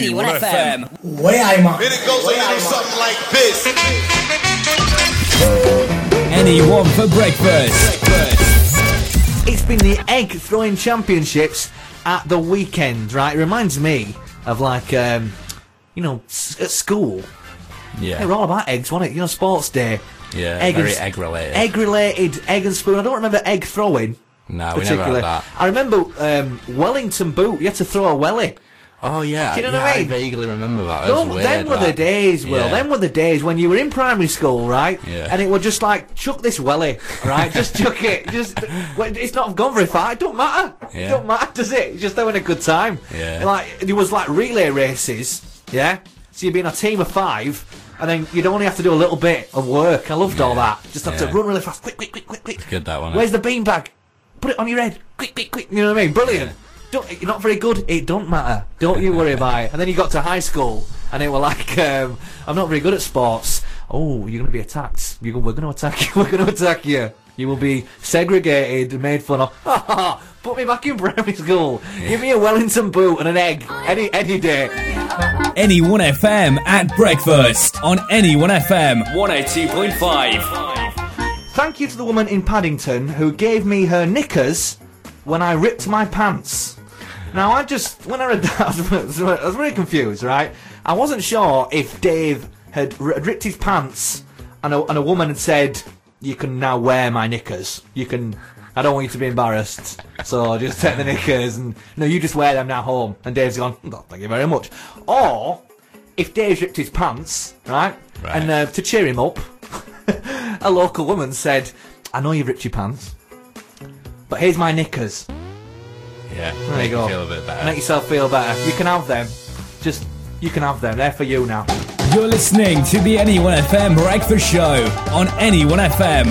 Anyone FM. Way I'm on. And it goes a little something like this. Anyone for breakfast. It's been the egg throwing championships at the weekend, right? It reminds me of like, at school. Yeah. They were all about eggs, wasn't it? You know, sports day. Yeah, Egg egg related. Egg related, egg and spoon. I don't remember egg throwing. No, we never had that. I remember Wellington boot. You had to throw a welly. Oh, yeah. Do you know what I mean? I vaguely remember that. That was weird. Them were the days, Will. Yeah. Them were the days when you were in primary school, right? Yeah. And it would just like, chuck this welly, right? Just chuck it. It's not gone very far. It don't matter. Yeah. It don't matter, does it? You're just having a good time. Yeah. Like, there was like relay races, yeah? So you'd be in a team of 5, and then you'd only have to do a little bit of work. I loved all that. Just have to run really fast. Quick. It's good, that one. Where's the beanbag? Put it on your head. Quick. You know what I mean? Brilliant. Yeah. You're not very good. It don't matter. Don't you worry about it. And then you got to high school, and it were like, I'm not very good at sports. Oh, you're going to be attacked. We're going to attack you. We're going to attack you. You will be segregated and made fun of. Put me back in primary school. Give me a Wellington boot and an egg. Any day. Anyone FM at breakfast on Anyone FM 102.5. Thank you to the woman in Paddington who gave me her knickers when I ripped my pants. Now, when I read that, I was really confused, right? I wasn't sure if Dave had ripped his pants and a woman had said, you can now wear my knickers. I don't want you to be embarrassed. So just take the knickers and, no, you just wear them now home. And Dave's gone, oh, thank you very much. Or, if Dave's ripped his pants, right? And to cheer him up, a local woman said, I know you've ripped your pants, but here's my knickers. Yeah, There you go. Feel a bit better. Make yourself feel better. You can have them. You can have them. They're for you now. You're listening to the Anyone FM breakfast show on Anyone FM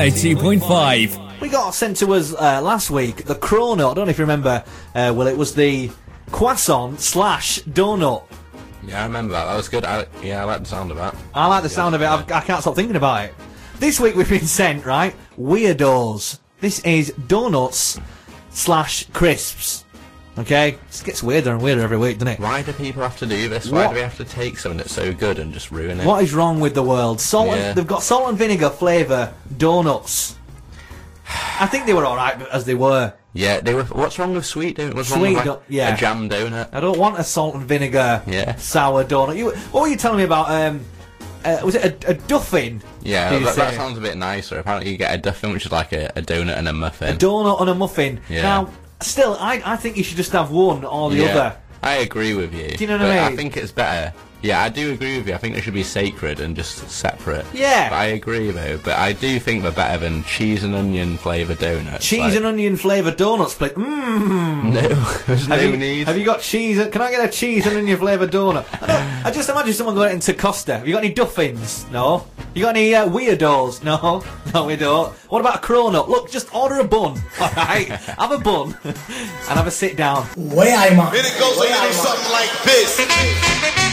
102.5. We got sent to us last week the Chrono. I don't know if you remember. Well, it was the croissant / donut. Yeah, I remember that. That was good. I like the sound of that. I like the sound of it. I can't stop thinking about it. This week we've been sent, right, Weirdos. This is donuts / crisps. Okay? It gets weirder and weirder every week, doesn't it? Why do people have to do this? Why do we have to take something that's so good and just ruin it? What is wrong with the world? They've got salt and vinegar flavour donuts. I think they were alright as they were. Yeah, they were. What's wrong with sweet donut? What's wrong Sweet with a jam donut? I don't want a salt and vinegar sour donut. What were you telling me about? Was it a duffin? Yeah, that sounds a bit nicer. Apparently you get a duffin, which is like a donut and a muffin. A donut and a muffin. Yeah. Now, still, I think you should just have one or the other. I agree with you. Do you know what I mean? I think it's better. Yeah, I do agree with you. I think they should be sacred and just separate. Yeah. But I agree though. But I do think they're better than cheese and onion flavoured donuts. Cheese and onion flavoured donuts, please. No, there's no need. Have you got cheese? Can I get a cheese and onion flavoured donut? I just imagine someone going into Costa. Have you got any Duffins? No. You got any weirdos? No. No, we don't. What about a cronut? Look, just order a bun. All right, have a bun and have a sit down. Way I'm on. And it goes a little something like this.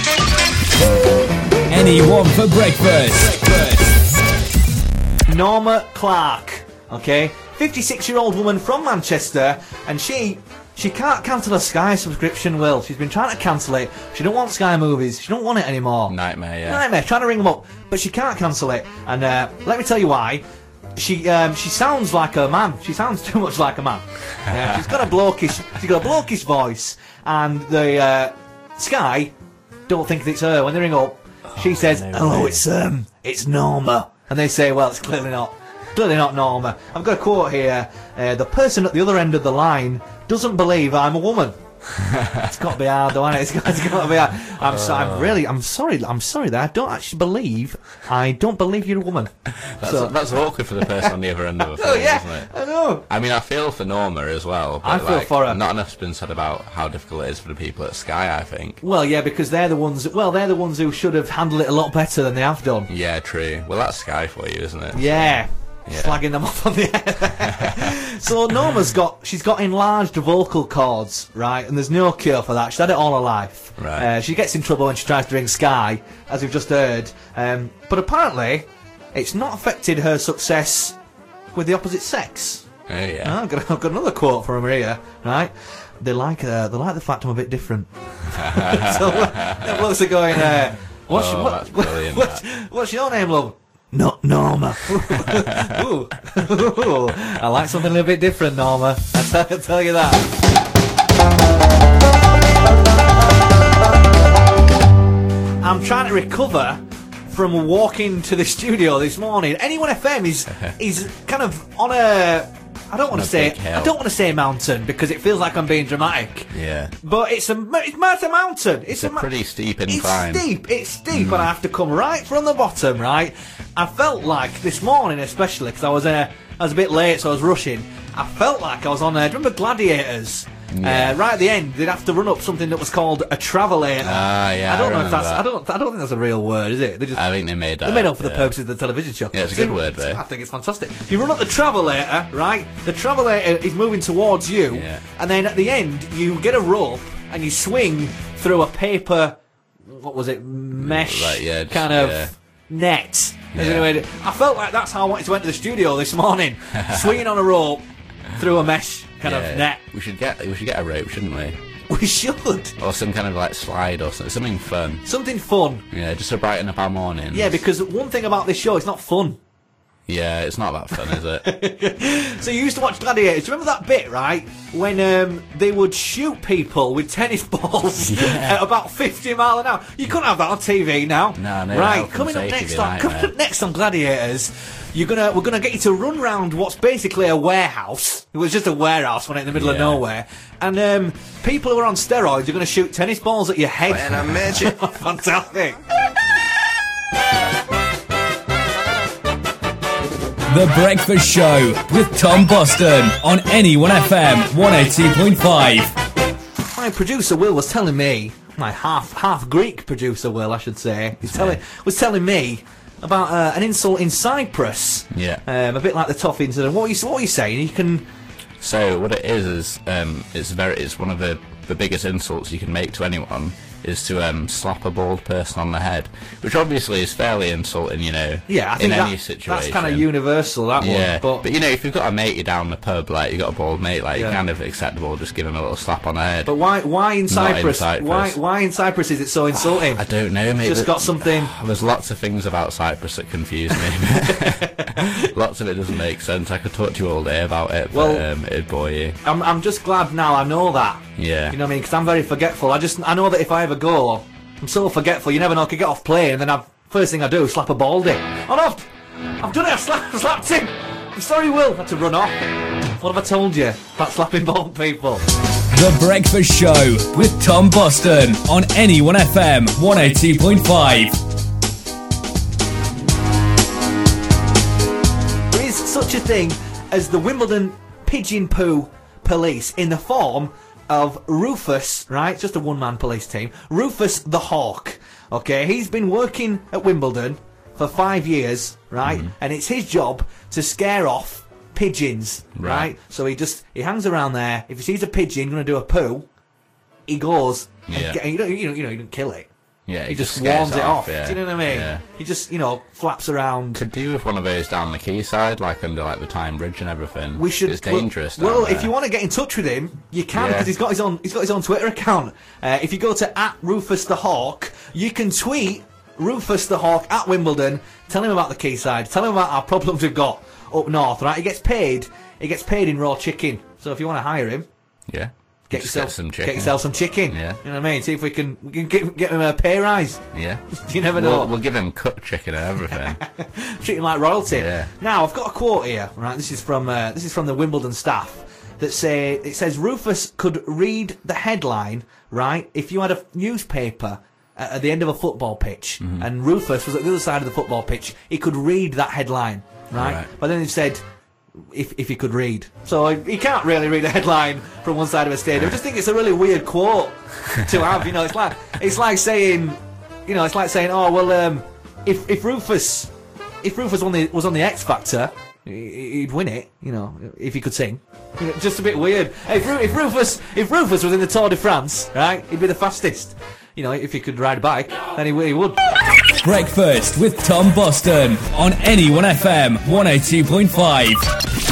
Anyone for breakfast. Norma Clark, okay, 56-year-old woman from Manchester, and she can't cancel a Sky subscription, Will. She's been trying to cancel it. She don't want Sky Movies. She don't want it anymore. Nightmare, yeah. Nightmare, trying to ring them up, but she can't cancel it. And let me tell you why. She sounds like a man. She sounds too much like a man. She's got a blokish voice, and the Sky don't think it's her. When they ring up, she says, "Hello, it's Norma," and they say, "Well, it's clearly not Norma." I've got a quote here. The person at the other end of the line doesn't believe I'm a woman. It's got to be hard, though, hasn't it? It's got to be hard. I'm sorry that I don't actually believe. I don't believe you're a woman. That's awkward for the person on the other end of the phone, isn't it? I know. I mean, I feel for Norma as well. But I feel for her. Not enough's been said about how difficult it is for the people at Sky, I think. Well, yeah, because they're the ones who should have handled it a lot better than they have done. Yeah, true. Well, that's Sky for you, isn't it? Yeah. Slagging them off on the air. So Norma's got enlarged vocal cords, right? And there's no cure for that. She's had it all her life. Right. She gets in trouble when she tries to ring Sky, as we've just heard. But apparently, it's not affected her success with the opposite sex. Oh, yeah. I've got another quote from her here, right? they like the fact I'm a bit different. So the blokes are going, what's your name, love? Not Norma. Ooh. I like something a little bit different, Norma. I tell you that. I'm trying to recover from walking to the studio this morning. Anyone FM is kind of on a... I don't want to say mountain because it feels like I'm being dramatic. Yeah. But it's a mountain. It's a pretty steep incline. It's steep, and I have to come right from the bottom, right? I felt like this morning, especially because I was a bit late, so I was rushing. I felt like I was on. Do you remember Gladiators? Yeah. Right at the end, they'd have to run up something that was called a travelator. Yeah. I don't know if that's. I don't think that's a real word, is it? I think they made that. They made up for the purposes of the television show. Yeah, it's a good word, though. I think it's fantastic. You run up the travelator, right? The travelator is moving towards you, and then at the end, you get a rope and you swing through a paper. What was it? Mesh kind of net. Anyway, I felt like that's how I wanted to enter the studio this morning, swinging on a rope through a mesh kind of net. We should get a rope, shouldn't we? We should. Or some kind of like slide or something fun. Something fun. Yeah, just to brighten up our mornings. Yeah, because one thing about this show, it's not fun. Yeah, it's not that fun, is it? So you used to watch Gladiators. Remember that bit, right? When they would shoot people with tennis balls at about 50 miles an hour. You couldn't have that on TV now. No. Right, coming up next on Gladiators, we're gonna get you to run round what's basically a warehouse. It was just a warehouse, wasn't it, in the middle of nowhere. And people who are on steroids are gonna shoot tennis balls at your head. And I mentioned Fantastic. The Breakfast Show with Tom Boston on Anyone FM 102.5. My producer Will was telling me, my half Greek producer Will, I should say, was telling me about an insult in Cyprus. Yeah. A bit like the Toff incident. What are you saying? You can. So what it is it's one of the biggest insults you can make to anyone is to slap a bald person on the head, which obviously is fairly insulting, you know. Yeah, I think in any situation. That's kind of universal, that one. But you know, if you've got a mate you down the pub, like you got a bald mate, like you're kind of acceptable, just give him a little slap on the head. But why in Cyprus? Not in Cyprus. Why in Cyprus is it so insulting? I don't know, mate. Just got something. There's lots of things about Cyprus that confuse me. Lots of it doesn't make sense. I could talk to you all day about it, but it'd bore you. I'm just glad now I know that. Yeah. You know what I mean? Because I'm very forgetful. I know that if I ever go, I'm so forgetful. You never know. I could get off plane, and then first thing I do is slap a baldy. Oh no! I've done it. I slapped him. I'm sorry, Will. I had to run off. What have I told you about slapping bald people? The Breakfast Show with Tom Boston on Anyone FM 102.5. There is such a thing as the Wimbledon Pigeon Poo Police in the form of Rufus, right? Just a one-man police team. Rufus the Hawk. Okay, he's been working at Wimbledon for 5 years, right? And it's his job to scare off pigeons, right? So he hangs around there. If he sees a pigeon going to do a poo, he goes. Yeah. And, he doesn't kill it. Yeah, he just warns it off. Yeah. Do you know what I mean? Yeah. He just, flaps around. Could do with one of those down the quayside, like under like the Tyne Bridge and everything. We should. It's dangerous. Well, if you want to get in touch with him, you can because he's got his own Twitter account. If you go to @Rufus the Hawk, you can tweet Rufus the Hawk at Wimbledon. Tell him about the quayside. Tell him about our problems we've got up north. Right? He gets paid in raw chicken. So if you want to hire him, get yourself some chicken. Yeah. You know what I mean? See if we can get him a pay rise. Yeah. You never know. We'll give him cooked chicken and everything. Treat him like royalty. Yeah. Now I've got a quote here. Right. This is from the Wimbledon staff that says Rufus could read the headline. Right. If you had a newspaper at the end of a football pitch and Rufus was at the other side of the football pitch, he could read that headline. Right. But then he said, if he could read. So he can't really read a headline from one side of a stadium. I just think it's a really weird quote to have, it's like saying, oh, well, if Rufus was on the X Factor, he'd win it, if he could sing. Just a bit weird. If Rufus was in the Tour de France, right, he'd be the fastest. If he could ride a bike, then he would. Breakfast with Tom Boston on Anyone FM 102.5.